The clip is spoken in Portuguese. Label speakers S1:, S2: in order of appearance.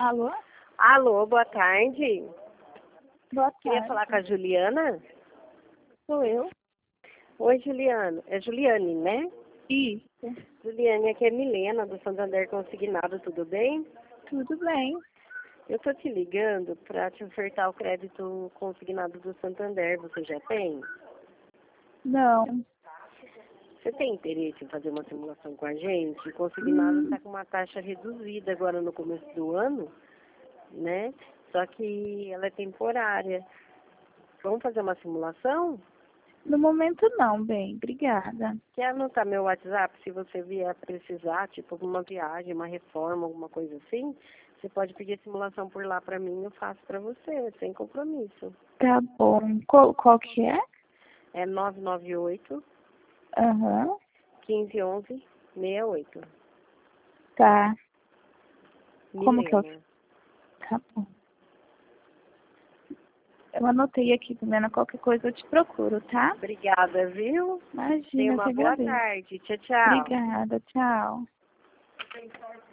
S1: Alô?
S2: Alô, boa tarde.
S1: Boa
S2: Queria
S1: tarde.
S2: falar com a Juliana?
S1: Sou eu?
S2: Oi, Juliana. É Juliane, né?
S1: Isso.
S2: Juliane, aqui é Milena, do Santander Consignado, tudo bem?
S1: Tudo bem.
S2: Eu tô te ligando para te ofertar o crédito consignado do Santander. Você já tem?
S1: Não.
S2: Você tem interesse em fazer uma simulação com a gente? O consignado está com uma taxa reduzida agora no começo do ano, né? Só que ela é temporária. Vamos fazer uma simulação?
S1: No momento não, bem. Obrigada.
S2: Quer anotar meu WhatsApp se você vier precisar, tipo alguma viagem, uma reforma, alguma coisa assim? Você pode pedir simulação por lá pra mim, eu faço pra você, sem compromisso.
S1: Tá bom. Qual que é?
S2: É 998
S1: Aham.
S2: 1511 68.
S1: Tá. Como que eu...
S2: Milena.
S1: Tá bom. Eu anotei aqui, Milena. Qualquer coisa eu te procuro, tá?
S2: Obrigada, viu? Tenha
S1: Imagina, eu
S2: uma
S1: que
S2: boa
S1: agradeço.
S2: tarde. Tchau, tchau.
S1: Obrigada. Tchau.